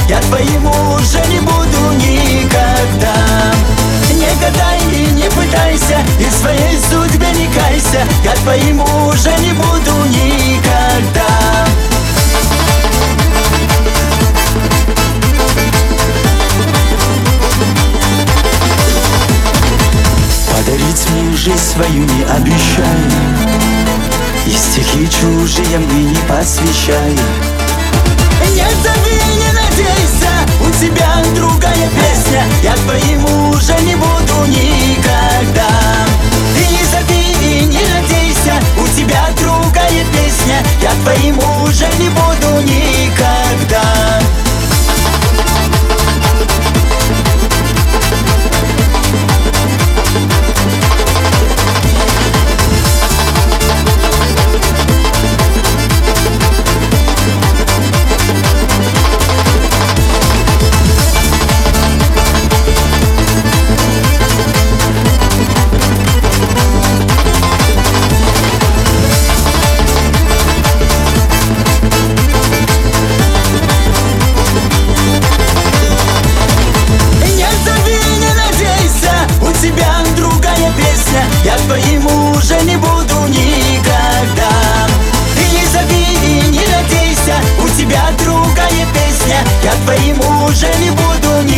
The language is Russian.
я твоим уже не буду никогда. Не гадай и не пытайся, и в своей судьбе не кайся, я твоим уже не буду никогда. Подарить мне жизнь свою не обещай, и стихи чужие мне не посвящай. Не зови, не надейся, у тебя другая песня, я твоим уже не буду никогда. Ты не зови и не надейся, у тебя другая песня, я твоим уже не буду никогда. Я твоим уже не буду никогда. Ты не зови и не надейся, у тебя другая песня, я твоим уже не буду никогда.